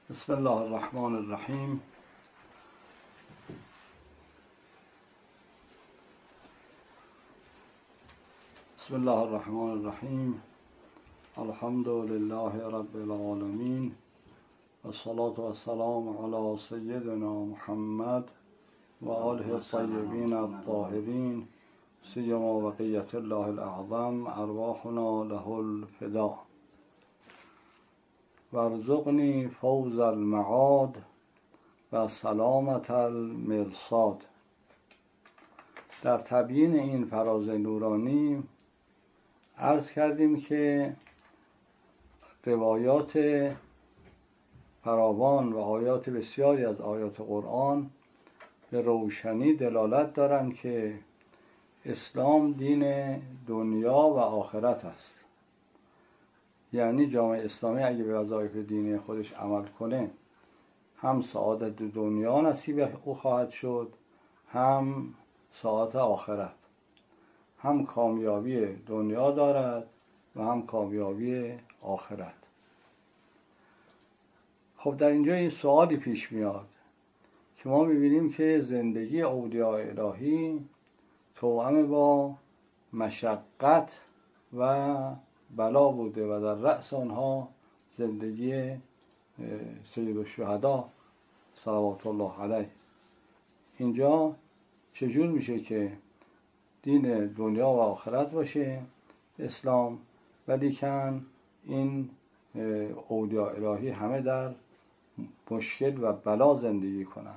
بسم الله الرحمن الرحیم. بسم الله الرحمن الرحیم. الحمد لله رب العالمین و الصلاة والسلام علی سیدنا محمد و آله الطیبین الطاهرین سیما بقیة الله الاعظم ارواحنا له الفدا وارزقنی فوز المعاد و سلامت المرصاد. در تبیین این فراز نورانی عرض کردیم که روایات فراوان و آیات بسیاری از آیات قرآن به روشنی دلالت دارند که اسلام دین دنیا و آخرت است. یعنی جامعه اسلامی اگه به وظایف دینی خودش عمل کنه هم سعادت دنیا نصیب او خواهد شد، هم سعادت آخرت، هم کامیابی دنیا دارد و هم کامیابی آخرت. خب در اینجا این سوالی پیش میاد که ما میبینیم که زندگی اولیاء الهی توأم با مشقت و بلا بوده و در رأس آنها زندگی سید الشهدا صلوات الله علیه. اینجا چجور میشه که دین دنیا و آخرت باشه اسلام، ولیکن این اولیاء الهی همه در مشکل و بلا زندگی کنن؟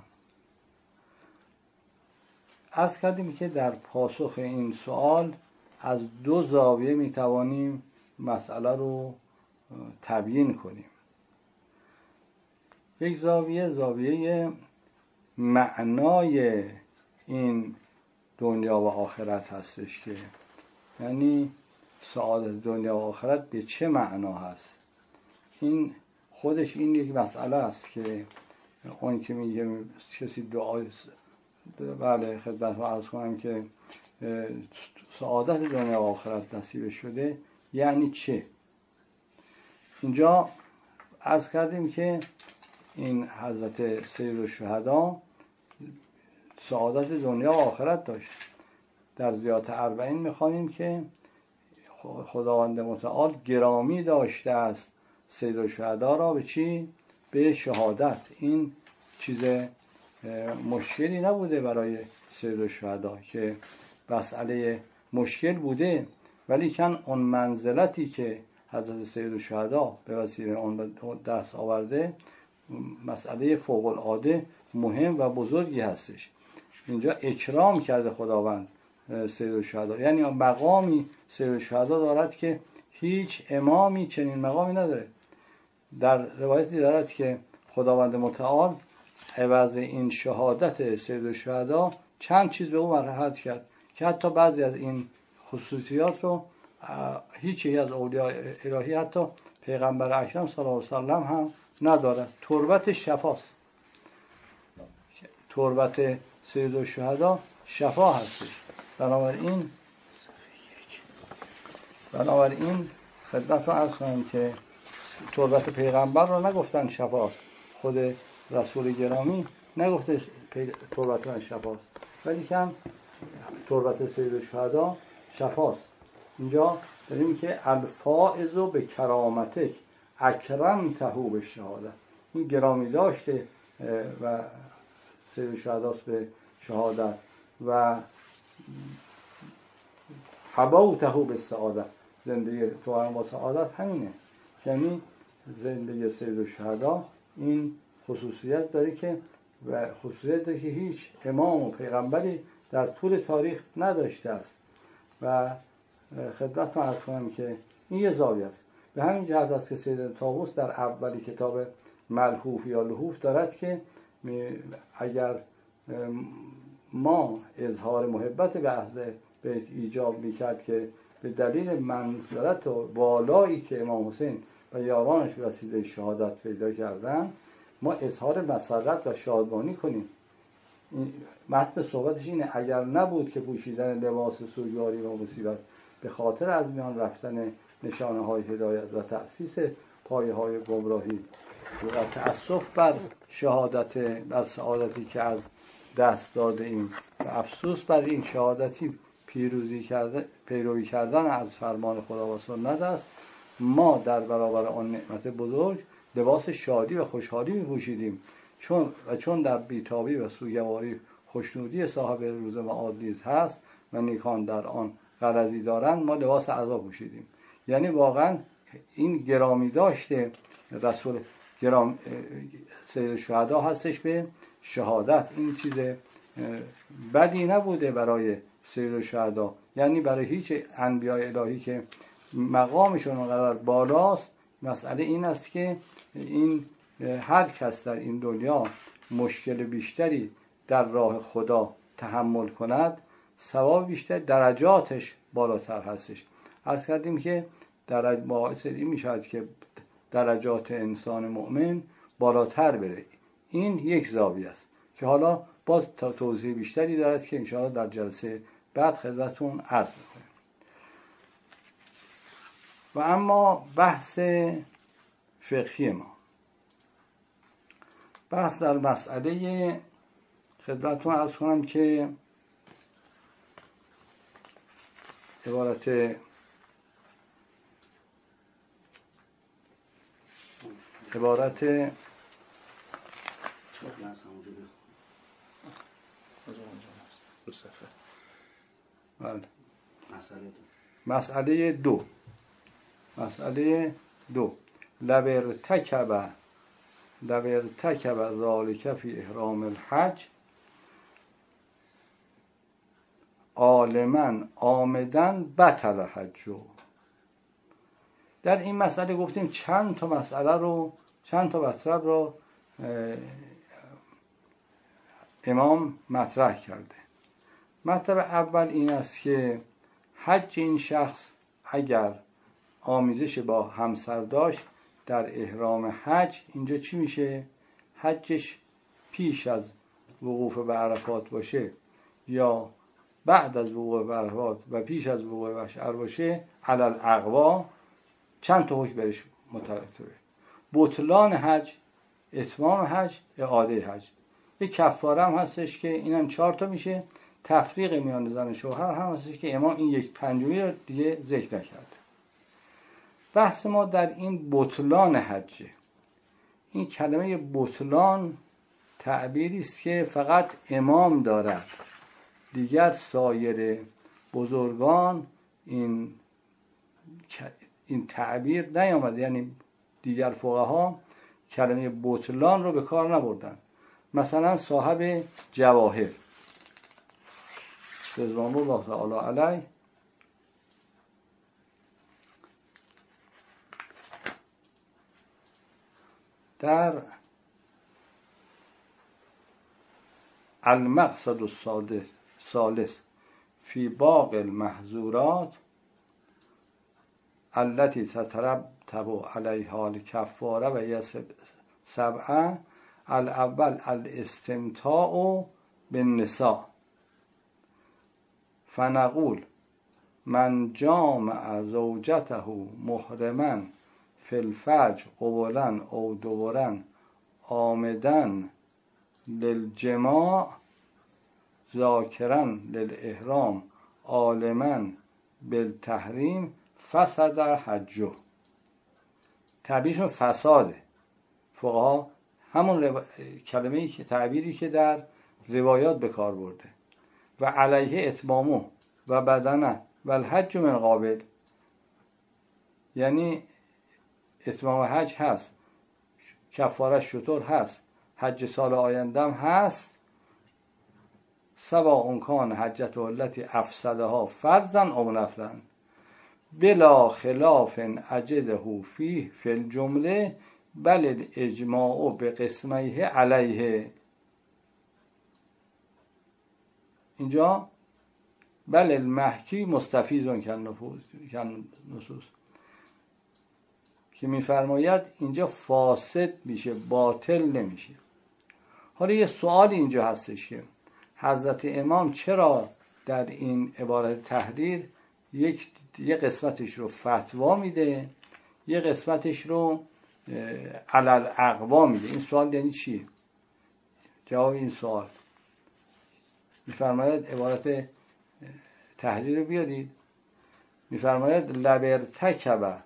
عرض کردیم که در پاسخ این سوال از دو زاویه میتوانیم مسئله رو تبیین کنیم. یک زاویه معنای این دنیا و آخرت هستش که یعنی سعادت دنیا و آخرت به چه معنا هست. این خودش این یک مسئله است که اون که میگه کسی دعای بله خدمت رو عرض کنم که سعادت دنیا و آخرت نصیب شده یعنی چه. اینجا عرض کردیم که این حضرت سید الشهدا سعادت دنیا و آخرت داشت. در زیات اربعین میخوانیم که خداوند متعال گرامی داشته است سید الشهدا را به چی؟ به شهادت. این چیز مشکلی نبوده برای سید الشهدا که مسئله مشکل بوده، ولی کن اون منزلتی که حضرت سید الشهدا به وسیله اون دست آورده مسئله فوق العاده مهم و بزرگی هستش. اینجا اکرام کرده خداوند سید الشهدا، یعنی مقامی سید الشهدا دارد که هیچ امامی چنین مقامی نداره. در روایتی دارد که خداوند متعال عوض این شهادت سید الشهدا چند چیز به او مرحمت کرد که حتی بعضی از این خصوصیات رو هیچی از اولیاء الهی حتی پیغمبر اکرم صلی الله علیه و سلم هم ندارد. تربت شفاست. تربت سید الشهدا شفا هستش. بنابراین خدمت رو عرض کنم که تربت پیغمبر رو نگفتن شفاست، خود رسول گرامی نگفته تربت من شفاست، ولی کن تربت سید الشهدا شفاست. اینجا داریم که الفائز به کرامتک اکرمته به شهادت. این گرامی داشته و سید الشهداست به شهادت و حبوته به سعادت. زندگی توأم با سعادت همینه، یعنی زندگی سید الشهدا این خصوصیت داره که و خصوصیت داره که هیچ امام و پیغمبری در طول تاریخ نداشته است. و خدمت عرض کنم که این یه زاویه است. به همین جهت است که سید طاووس در اولی کتاب ملحوف یا لحوف دارد که اگر ما اظهار محبت به اهل بیت ایجاب میکرد که به دلیل منزلت و بالایی که امام حسین و یارانش وسیله شهادت پیدا کردن ما اظهار مسرت و شادمانی کنیم. متن صحبتش اینه اگر نبود که پوشیدن لباس سوگواری و مصیبت به خاطر از میان رفتن نشانه های هدایت و تأسیس پایه های گمراهی و تأسف بر شهادت، بر سعادتی که از دست داده ایم و افسوس بر این شهادتی پیروی کردن از فرمان خدا و سنت است. ما در برابر آن نعمت بزرگ لباس شادی و خوشحالی می‌پوشیدیم، چون در بیتابی و سوگواری خوشنودی صاحب روز معاد نیز هست و نیکان در آن غرضی دارند، ما لباس عزا پوشیدیم. یعنی واقعا این گرامی داشته رسول سید الشهدا هستش به شهادت. این چیز بدی نبوده برای سید الشهدا، یعنی برای هیچ انبیاء الهی که مقامشون اونقدر بالاست. مسئله این است که این هر کس در این دنیا مشکل بیشتری در راه خدا تحمل کند، ثواب بیشتر، درجاتش بالاتر هستش. عرض کردیم که باعث این میشود که درجات انسان مؤمن بالاتر بره. این یک زاویه است که حالا باز توضیح بیشتری دارد که انشاءالله در جلسه بعد خدمتتون عرض میکنم. و اما بحث فقهی ما، بحث در مسئله خدمتتون عرض کنم که عبارت مسئله دو لو ارتکب ذالک فی احرام الحج عالما عامدا بطل حجه. در این مسئله گفتیم چند تا مطلب رو امام مطرح کرده. مطلب اول این است که حج این شخص اگر آمیزش با همسر داشت در احرام حج، اینجا چی میشه؟ حجش پیش از وقوف به عرفات باشه یا بعد از وقوف به عرفات و پیش از وقوف مشعر باشه، علی الاقوا چند تا حکم برش مترتبه: بطلان حج، اتمام حج، اعاده حج. یک کفاره هم هستش که اینم 4 تا میشه. تفریق میان زن و شوهر هم هستش که امام این 1/5 رو دیگه ذکر نکرده. بحث ما در این بطلان حجه. این کلمه بطلان تعبیری است که فقط امام دارد، دیگر سایر بزرگان این تعبیر نیامده، یعنی دیگر فقها کلمه بطلان رو به کار نبردن. مثلا صاحب جواهر رضوان الله تعالی علیه در المقصد الثالث فی باغ المحظورات التي تترتب علیها الکفاره و هی 7، الاول الاستمتاع بالنساء، فنقول من جامع زوجته محرما فی الفجر قبلا او دبرا عامدا للجماع ذاکرا للاحرام عالما بالتحریم فسد حجه. تعبیرشون فساده. فقها همون کلمه‌ای که تعبیری که در روایات به کار برده و علیه اتمامه و بدنه و الحج من قابل، یعنی اتمام حج هست، کفاره شطور هست، حج سال آیندهم هست، سواء کان حجته التي افسدها فرضا او نفلا بلا خلاف اجده فیه فی الجمله بل الاجماع بقسمیه علیه. اینجا بل المحکی مستفیض کن نصوص که میفرماید اینجا فاسد میشه، باطل نمیشه. حالا یه سوال اینجا هستش که حضرت امام چرا در این عبارت تحریر یه قسمتش رو فتوا میده، یه قسمتش رو علل اقوا میگه. این سوال یعنی چی؟ جواب این سوال میفرماید عبارت تحریر رو بیارید. میفرماید لبرتکب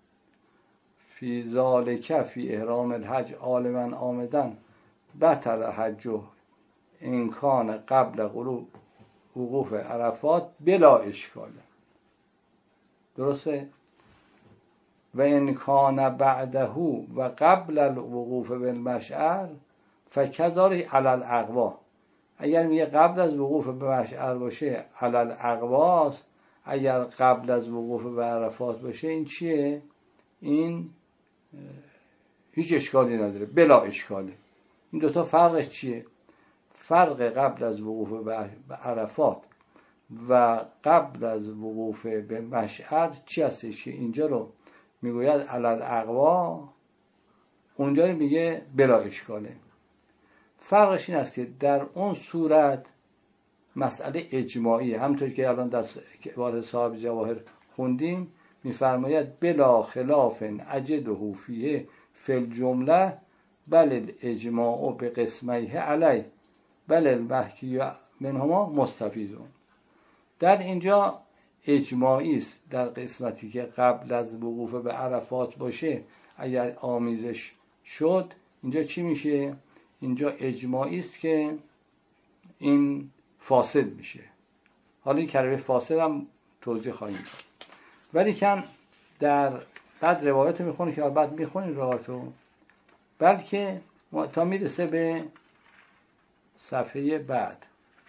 فی ذالک فی احرام الحج عالما آمدن بطل حجه این کان قبل وقوف عرفات بلا اشکال. درسته؟ و این کان بعده و قبل الوقوف بالمشعر فکذالک علی الاقوا. اگر میگه قبل از وقوف به مشعر باشه علی الاقواست، اگر قبل از وقوف به عرفات باشه این چیه؟ این هیچ اشکالی نداره، بلا اشکاله. این دوتا فرقش چیه؟ فرق قبل از وقوف به عرفات و قبل از وقوف به مشعر چی هستش که اینجا رو میگوید علی الاقوا، اونجا رو میگه بلا اشکاله. فرقش این است که در اون صورت مسئله اجماعیه، همطور که الان در عبارت صاحب جواهر خوندیم. میفرماید بلا خلاف اجده فیه فی الجمله بل الاجماع به قسمیه علی بل المحکی منهما مستفیدون. در اینجا اجماعی است در قسمتی که قبل از وقوف به عرفات باشه اگر آمیزش شد، اینجا چی میشه؟ اینجا اجماعی است که این فاسد میشه. حالا این کلمه فاسد هم توضیح خواهیم داد. ولی کن در بعد روایت میخونی که بعد میخونیم روایتو، بلکه تا میرسه به صفحه بعد.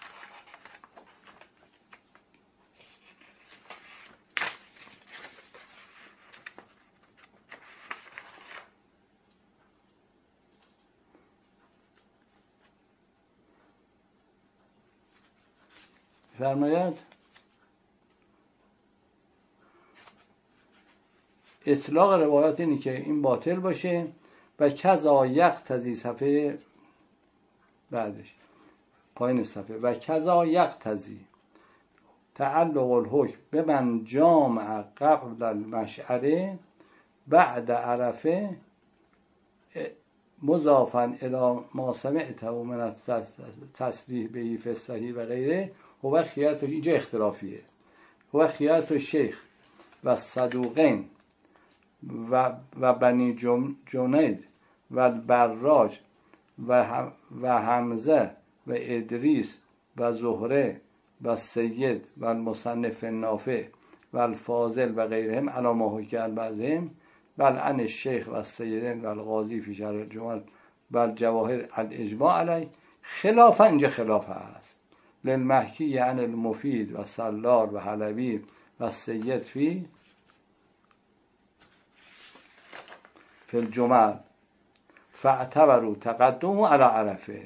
فرماید اطلاق روایات اینی که این باطل باشه و کذا یقتضی، صفحه بعدش پایین صفحه، و کذا یقتضی تعلق الحکم به من جامع قبل المشعره بعد عرفه مضافا الی ما سمعته من التصریح بهی فی الصحیح و غیره و خیارت. اینجا اختلافیه. و خیارت شیخ و صدوقین و بنی جنید و البراج و حمزه و ادریس و زهره و سید و المصنف النافع و الفاضل و غیرهم علی ما حکی بعضهم بل عن الشیخ و السیدین و الغازی فی شرح الجمل و الجواهر الاجماع علی خلافا. اینجا خلاف هست للمحکی یعنی المفید و سلار و حلبی و سید فی الجمل فاعتبروا تقدمه علی عرفه.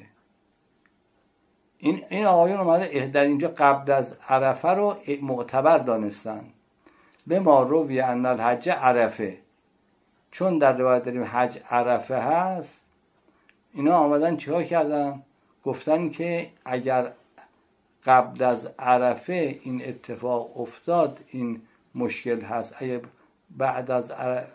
این آقایون اومده در اینجا قبل از عرفه رو معتبر دانستن. به ما روی ان الحج عرفه، چون در روایت داریم حج عرفه هست، اینا آمدن چیکار کردن؟ گفتن که اگر قبل از عرفه این اتفاق افتاد این مشکل هست، اگر بعد از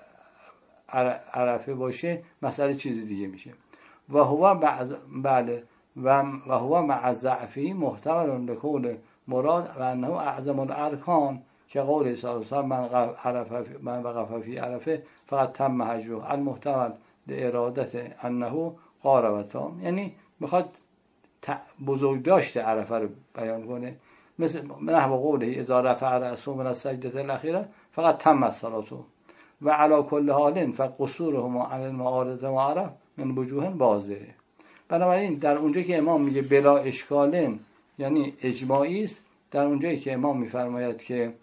عرفه باشه مسئله چیز دیگه میشه. و هو بله و هو مع ضعفی محتمل لقول مراد و انه اعظم الارکان که قول صلی الله علیه و من وقف فی عرفه فقط تم حجه المحتمل لارادت انه قارب تام. یعنی میخواد بزرگداشت عرفه رو بیان کنه، مثل نحو قوله اذا رفع رأسه من السجده الاخیره فقط تم الصلاه و علی کل حال فقصورهما عن المعارضه و عرف من وجوه واضحه. بنابراین در اونجا که امام میگه بلا اشکالن یعنی اجماعی است، در اونجایی که امام میفرماید که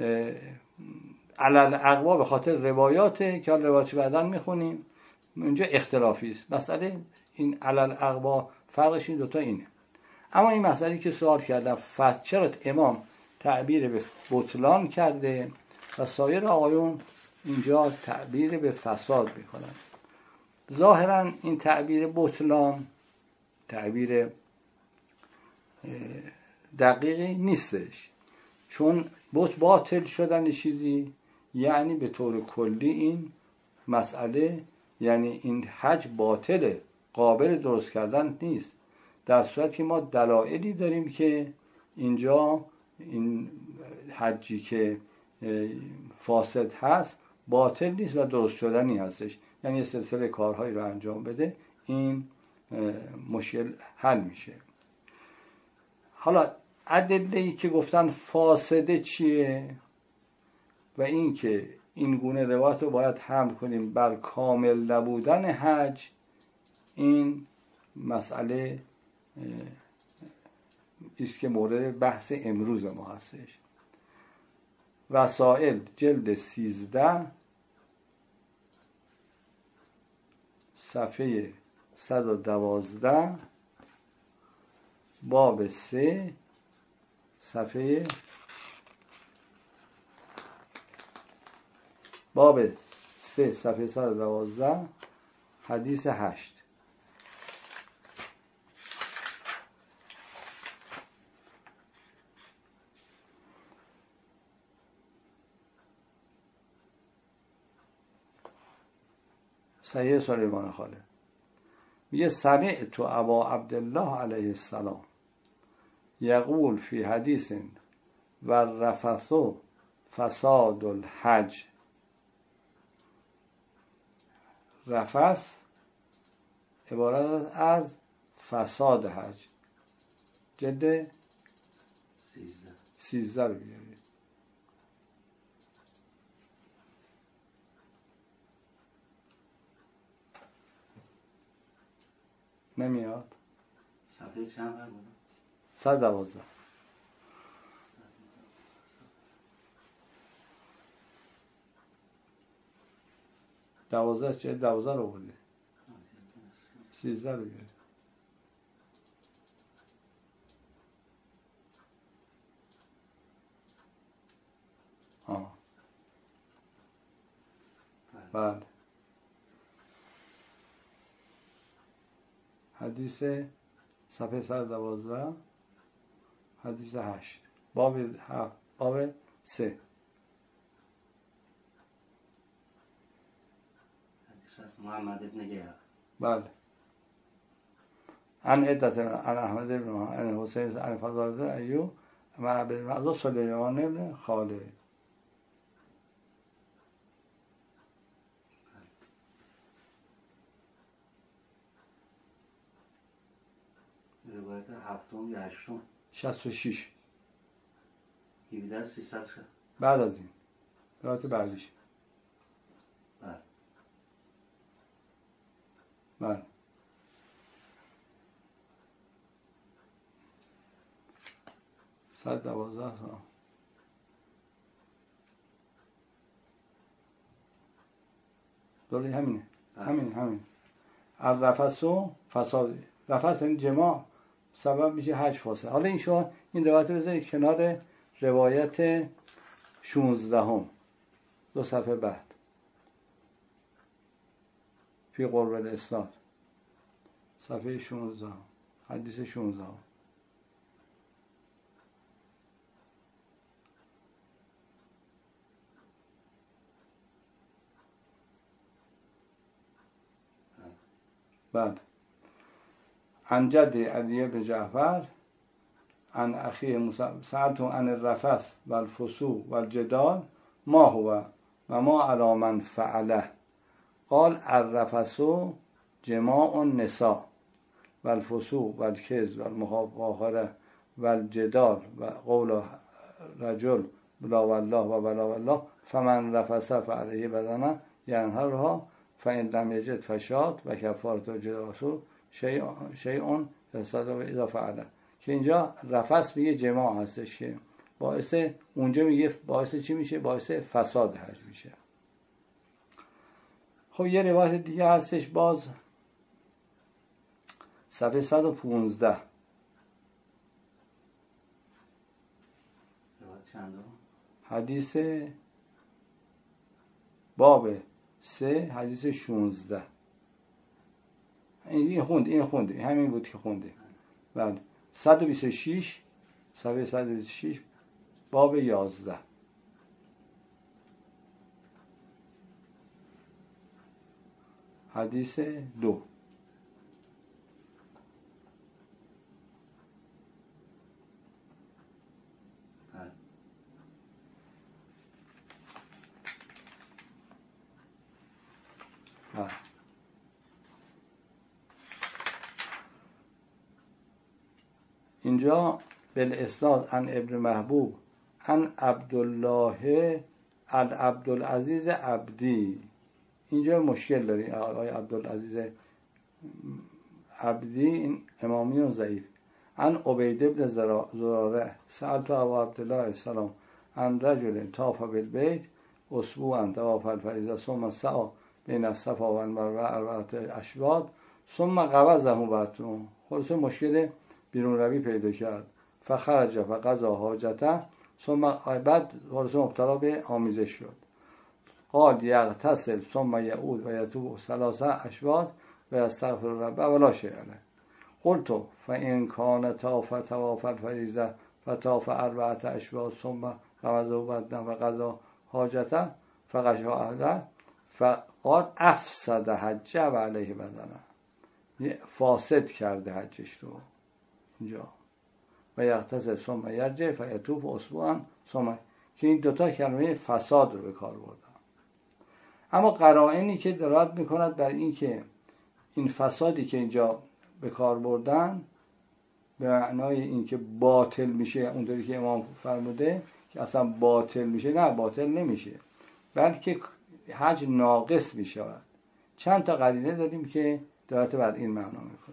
علل اقوا به خاطر روایاته که روایات بعداً میخونیم، اونجا اختلافی است. مسئله این علل اقوا فرقش این دوتا اینه. اما این مسئله که سوال کردم چرا امام تعبیر به بطلان کرده و سایر آقایون اینجا تعبیر به فساد میکنن؟ ظاهرا این تعبیر بطلان تعبیر دقیقی نیستش، چون باطل شدن چیزی یعنی به طور کلی این مسئله یعنی این حج باطله، قابل درست کردن نیست. در صورتی که ما دلایلی داریم که اینجا این حجی که فاسد هست باطل نیست و درست شدنی هستش، یعنی یه سلسله کارهایی رو انجام بده، این مشکل حل میشه. حالا ادله‌ای که گفتن فاسده چیه و این که این گونه روایت رو باید حمل کنیم بر کامل نبودن حج، این مسئله است که مورد بحث امروز ما هستش. وسائل جلد 13 صفحه 112 باب 3 صفحه باب 3 صفحه 112 حدیث 8. صحیح سلیمان خاله میگه سمعت ابا عبدالله علیه السلام یقول فی حدیث و رفث فساد الحج. رفث عبارت از فساد حج. جلد 13 رو بیارید. نمیاد. صفحه چند بود؟ 112. چه 12 رو بوده. 13 رو بیارید. بله. حدیث صفحه 112 حدیث 8 باب 3 محمد ابن گیاه. بله. عن عدت عن احمد ابن عن حسین عن فضل ایوب و ابن معذ سلیمان ابن خالد. روایت هفتم یا هشتم 66 17,300 شد. بعد از این روایت بعدیش. بله. بله. صد 12 دولی همینه. همین از رفث و فساد. رفث این جماع سبب میشه حج فاسد. حالا این روایت رو بذارید کنار روایت 16 دو صفحه بعد فی قرب الاسناد صفحه 16 حدیث 16. بعد عن جد علی بن جعفر عن اخیه موسی سألت عن الرفث والفسوق والجدال ما هو و ما علی من فعله قال الرفث جماع النساء والفسوق والکذب والمفاخره والجدال و قول رجل بلا والله و بلا والله فمن رفث فعلیه بدنه ینهرها فإن لم یجد فشات و کفارة الجدال شیء یصدق اذا فعله. که اینجا رفث میگه جماع هستش که باعث، اونجا میگه باعث چی میشه؟ باعث فساد حج میشه. خب یه روایت دیگه هستش باز صفحه 115 حدیث باب 3 حدیث 16. این خونده همین بود که خونده. بعد 126 صفحه 126 باب 11 حدیث 2. اینجا بالاسناد عن ابن محبوب عن عبدالله عبدالعزیز عبدی. اینجا مشکل داریم. آقای عبدالعزیز عبدی این امامیون ضعیف. عن عبید ابن زراره سألت ابا عبدالله السلام عن رجل طاف بالبیت اسبوعا طواف الفریضه ثم سعى بین الصفا و المروه 4 اشواط ثم قوزه بعد. خلاص مشکل بیرون روی پیدا کرد. فخرج فقضى حاجته ثم بعد خلاص مبتلا به آمیزش شد. قال یغتسل ثم یعود و یطوف 3 اشواط و یستغفر ربه ولا شیء علیه. قلت فإن كان طاف طواف الفریضه فطاف 4 اشواط ثم قوزه بعد فقضى حاجته فغشا اهله فقال افسد حجه و علیه بدنه. فاسد کرده حجش رو اینجا. و یغتسل ثم یرجع فیطوف اسبوعا ثم، که این دوتا کلمه فساد رو به کار بردن. اما قرائنی که دلالت میکند بر این که این فسادی که اینجا به کار بردن به معنای این که باطل میشه، اونطوری که امام فرموده که اصلا باطل میشه، نه باطل نمیشه بلکه حج ناقص میشود. چند تا قرینه داریم که دلالت بر این معنا میکنه.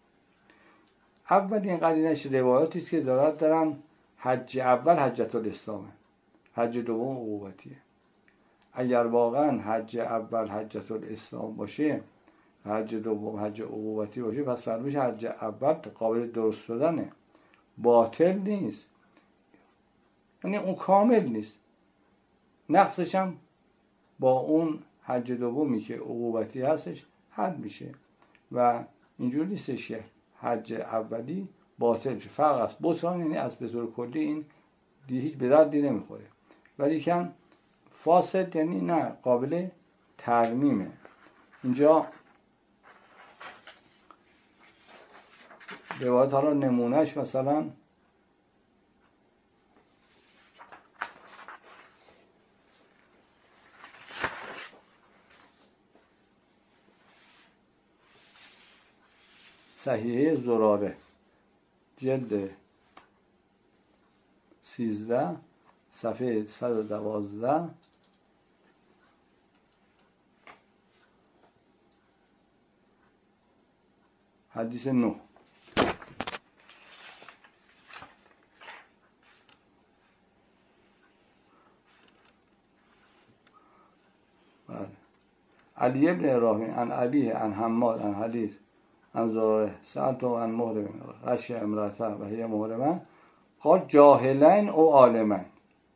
اولین قرینش روایاتی است که دلالت دارن حج اول حجة الاسلامه، حج دوم عقوبتیه. اگر واقعا حج اول حجة الاسلام باشه، حج دوم حج عقوبتی باشه، پس فرموش حج اول قابل درست شدنه، باطل نیست، یعنی اون کامل نیست، نقصش هم با اون حج دومی که عقوبتی هستش حل میشه و اینجور نیستش که حج اولی باطل شه. فرق است بطلان، یعنی از به طور کلی این هیچ به دردی نمیخوره، ولی کن فاسد یعنی نه قابل ترمیمه. اینجا روایت حالا نمونهش مثلا صحیحه زراره جلد 13 صفحه 112 حدیث 9. علی ابن ابراهیم عن علیه عن حماد عن حدیث عن زراره سألته عن محرم غشی امرأته و هی محرمه قال جاهلین او عالمین.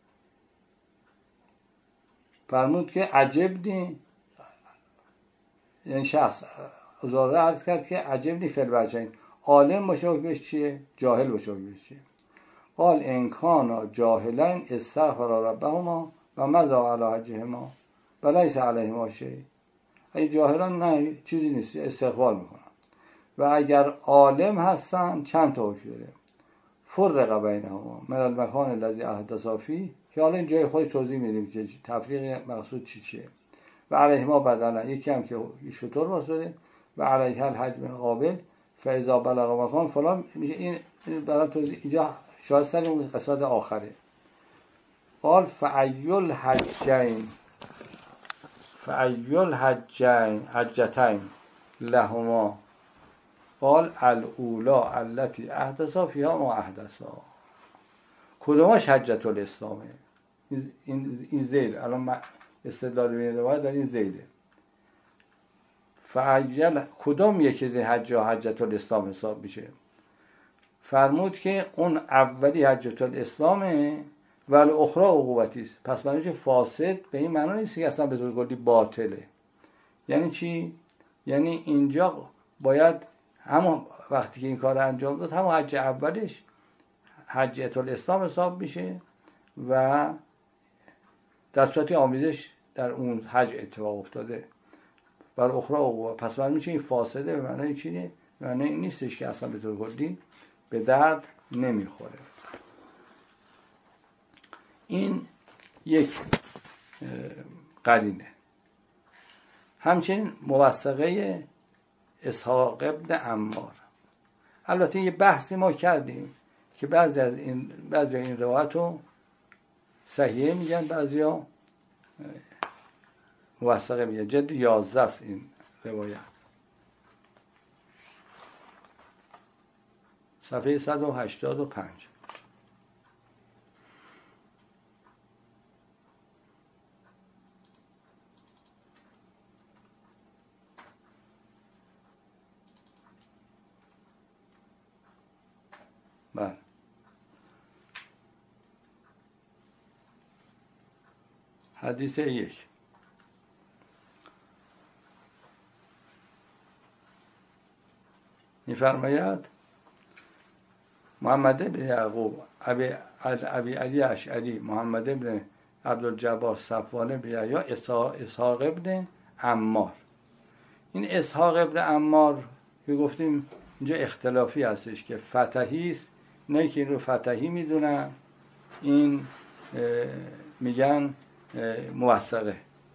فرمود که عجب نی، یعنی شخص زراره عرض کرد که عجب نی فی الوجهین، عالم باشه حکمش چیه، جاهل باشه حکمش چیه. قال ان کانا جاهلین استغفر ربهما و مضى علی حجهما و لیس علیهما شیء. اگه جاهلان نه چیزی نیست، استغفار میکنن. و اگر عالم هستن چند تا حکم داره. فرق بینهما من المکان الذی احدثا فیه، که حالا این جای خود توضیح میدیم که تفریق مقصود چیه. و علیهما بدنه، یکی هم که شطور واسه و علیه الحجم قابل فاذا بلغ مکان فلان میشه. این برای توضیح اینجا شاید سر اون قسمت آخره. قال فایل حجتین لهما قال الاولا التي احدثا فيها ما احدثا. کدومش حجة الاسلامه؟ این زیل الان استدلال بین روایت در این زیله. فعیل کدوم یکی از حجة الاسلام حساب میشه؟ فرمود که اون اولی حجة الاسلامه و الاخرى عقوبتی است. پس معنیش فاسد به این معنی نیست که اصلا به طور کلی باطله. یعنی چی؟ یعنی اینجا باید همون وقتی که این کار انجام داد همون حج اولش حجة الاسلام حساب میشه و در صورتی آمیزش در اون حج اتفاق افتاده. بر اخرى عقوبه. پس معلوم میشه این فاسده به معنی چیه؟ به معنی این نیستش که اصلا به طور کلی به درد نمیخوره. این یک قرینه. همچنین موثقه اسحاق ابن عمار. البته یه بحثی ما کردیم که بعضی این روایت رو صحیحه میگن، بعضی ها موثقه میگن. جلد 11 است این روایت، صفحه 185. بله. حدیث 1. می‌فرماید محمد بن یعقوب ابی علی اشعری، محمد بن عبدالجبار، صفوان بن یحیی، اسحاق ابن عمار. این اسحاق ابن عمار که گفتیم اینجا اختلافی هستش که فتحی است. اینایی که این رو فتحی میدونن این میگن موثقه،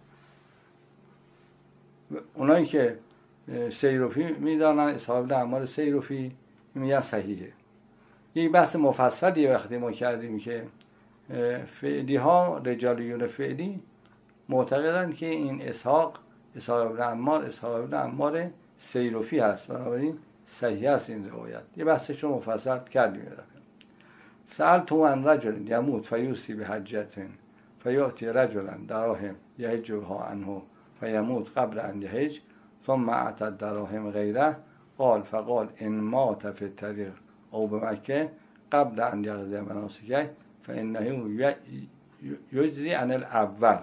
اونایی که سیروفی میدانن اسحاق ابن عمار سیروفی میگن صحیحه. یک بحث مفصلی وقتی ما کردیم که فعلی ها، رجالیون فعلی معتقدن که این اسحاق ابن عمار سیروفی هست، بنابراین صحیح است این روایت. یه بحثش رو مفصل کردیم. سألت عن رجل یموت فیوصی بحجة فیأتی رجلا دراهم یحجها عنه فیموت قبل ان یحج ثم اعطى الدراهم غیره فقال ان مات فی الطریق او بمکه قبل ان یقضی مناسکه فانه یجزی عن الاول.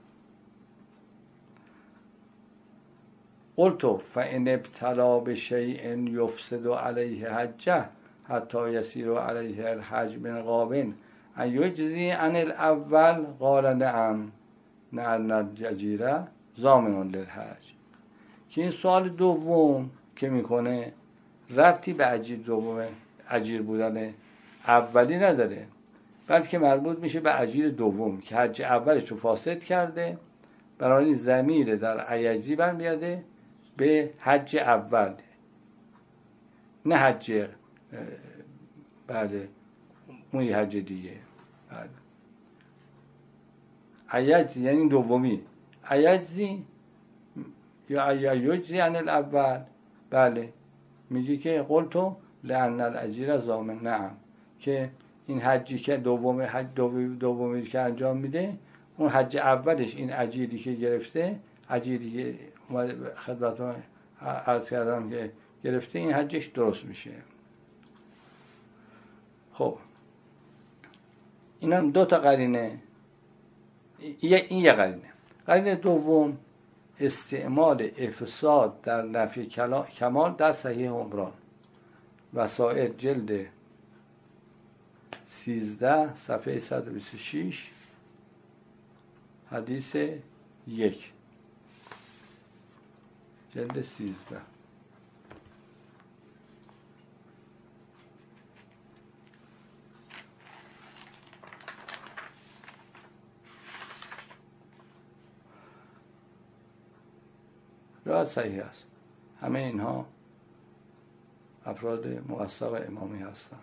قلت فإن ابتلا بشيء يفسد عليه حجه حتى يسير عليه الحج من قابل ان يجزي عن الاول قال نعم لأن الأجير ضامن للحج. که این سوال دوم که میکنه ربطی به اجیر بودن اولی نداره، بلکه مربوط میشه به اجیر دوم که حج اولش رو فاسد کرده، بنابراین ضمیر در ایجزی برمیاده به حج اول، نه حج بله اون یه حج دیگه. بله ایجزی یعنی دومی، ایجزی یا ایجزی یعنی الاول. بله میگه که قلتو لأن الاجیر ضامن. نعم، که این حجی که دومی که انجام میده، اون حج اولش این اجیری که گرفته، اجیری که خدمتتون عرض کردم که گرفته، این حجش درست میشه. خب این هم 2 تا قرینه. این یه قرینه. قرینه دوم استعمال افساد در نفی کمال در صحیح عمران. وسائل جلد 13 صفحه 126 حدیث 1. جلد 13. روایت صحیح است. همه اینها افراد موثق امامی هستند.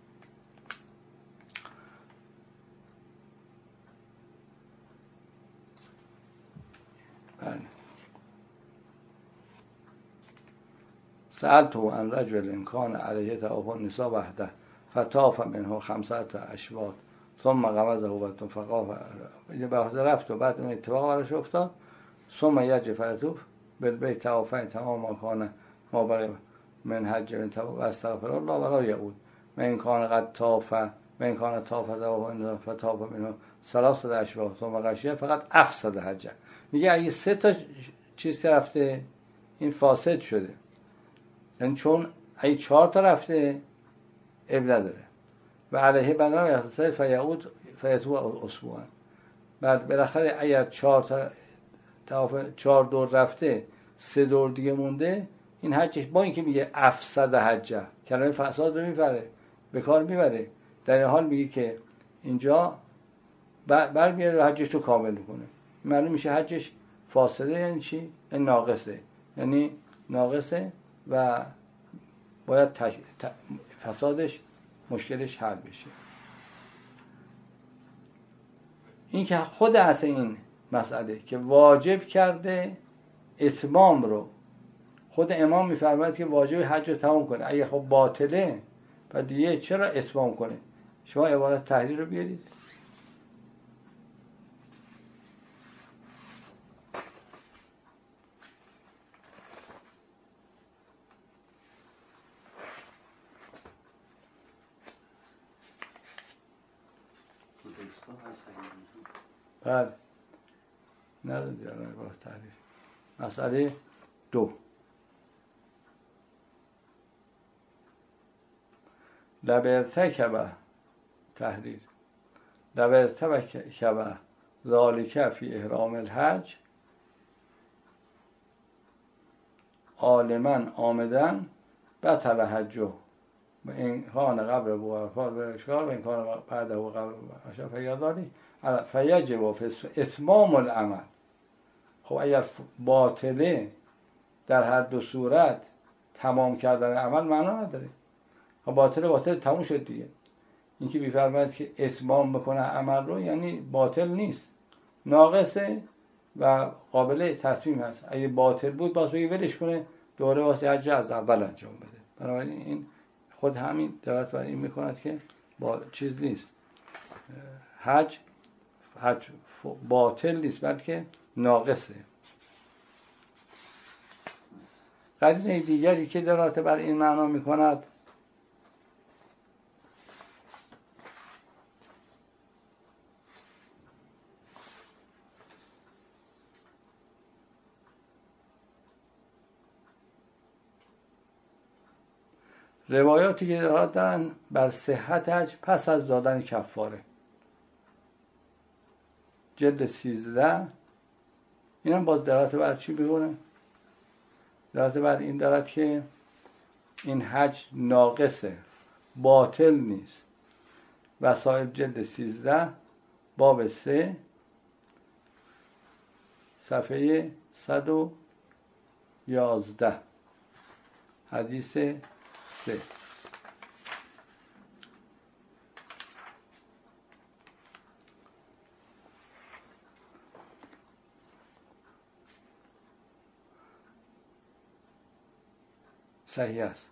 بله. سألته عن رجل كان عليه طواف النساء وحده فطاف منه 5 اشواط ثم غمزه وقت فقاف رفت و بعد اون اتفاق براش افتاد ثم یجب فیطوف بالبیت طوافین تمام ما کان ما بقی من حج من طواف استغفر الله ولا یعود من کان قد طاف من کان طاف فطاف منه 3 اشواط ثم غشیه فقط افسد حج. میگه اگه 3 تا چیز که رفته این فاسد شده، یعنی چون اگه 4 تا رفته عیب نداره و علیه بنا یختصر فیعود فیتو اسبوعا. بعد بالاخره اگر 4 تا 4 دور رفته 3 دور دیگه مونده، این حجش با اینکه میگه افسد حجه، کلمه فساد رو میبره به کار میبره، در این حال میگه که اینجا برمیاره حجش رو کامل میکنه. معلوم میشه حجش فاسده یعنی چی؟ یعنی ناقصه، یعنی ناقصه و باید فسادش مشکلش حل بشه. این که خود اصل این مسئله که واجب کرده اتمام رو، خود امام میفرماید که واجب حج رو تمام کنه، اگه خب باطله بعد دیگه چرا اتمام کنه؟ شما عبارت تحریر رو بیارید. بعد ندادی الان با تعریف. مسئله 2 لبرتکبه تحریر لبرتکبه ذالک فی احرام الحج عالما آمدن بطل حجه و این کان قبل بوافات و اشکال و این کان بعد و قبل اشکال فیاداری فیجب و اتمام العمل. خب اگر باطله در هر دو صورت تمام کردن عمل معنا نداره. خب باطل تموم شد دیگه. این که می‌فرماید که اتمام بکنه عمل رو یعنی باطل نیست، ناقصه و قابل تتمیم هست. اگه باطل بود باز بگی ولش کنه، دوره واسه حج از اول انجام بده. بنابراین این خود همین دلالت بر این میکند که با چیز نیست، حج باطل نیست بلکه ناقصه. قرینه دیگری که دلالت بر این معنا میکند روایاتی که دلالت دارن بر صحت حج پس از دادن کفاره. جلد 13 این هم باز دلالت بر چی میکنه؟ دلالت بر این دارد که این حج ناقصه، باطل نیست. وسائل جلد 13 باب 3 صفحه 111 حدیث 3. صحیح است.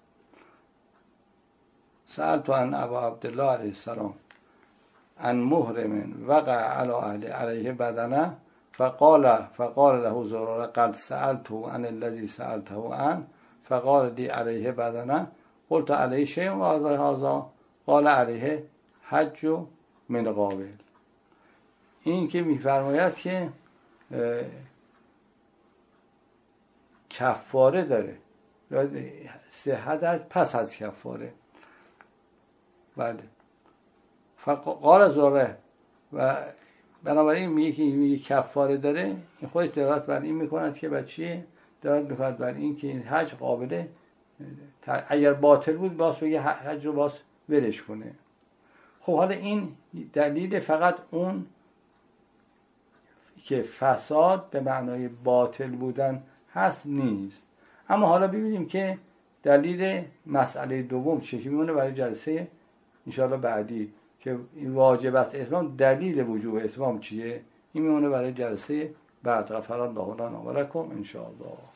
سألت عن ابا عبدالله علیه السلام عن محرم وقع علیه بدنه فقال له زراره قد سألته عن الذي سألته عن فقال لي علیه بدنه قلت علیه شیء و هذا قال علیه حج من قابل. این که میفرماید که کفاره داره، صحت پس از کفاره. بله. فقال زره و بنابراین میگه کفاره داره، این خودش دلالت بر این میکند که بچیه دلالت میکند بر این که این حج قابله، اگر باطل بود باز بگه حج رو باز ولش کنه. خب حالا این دلیل فقط اون که فساد به معنای باطل بودن هست نیست. اما حالا ببینیم که دلیل مسئله دوم چه که میمونه برای جلسه انشاءالله بعدی که این واجبات اتمام، دلیل وجوب اتمام چیه، این میمونه برای جلسه بعد. غفر الله لنا و لکم انشاءالله.